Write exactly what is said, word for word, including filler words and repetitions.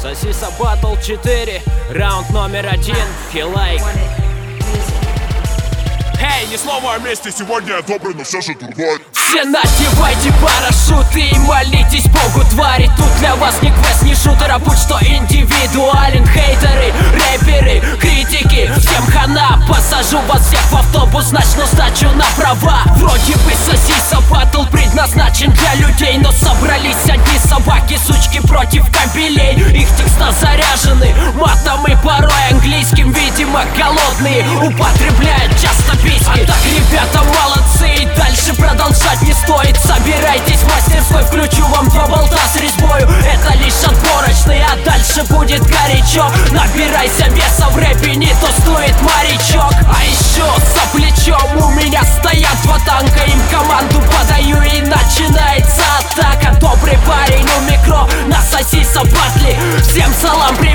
Сосиса Батл четыре, раунд номер один, Хилайк. Эй, ни слова о месте, сегодня одобрено все же другое. Все надевайте парашюты и молитесь Богу, твари. Тут для вас не квест, не шутер, а будь что индивидуален. Хейтеры, рэперы, критики, всем хана. Посажу вас всех в автобус, начну сдачу на права. Вроде бы Сосиса Батл предназначен для людей, но собрались одни собаки, сучки против кобелей. Их текста заряжены матом и порой английским, видимо голодные употребляют часто письки. А так, ребята, молодцы, и дальше продолжать не стоит. Собирайтесь в мастерской, включу вам два болта с резьбою. Это лишь отборочный, а дальше будет горячо. Набирайся веса в рэпе, не то стоит морячок. А еще за плечом у меня стоят два танка, им команду подаю и начинается атака. Добрый парень у микро на Сосиса Батле. Всем салам, привет.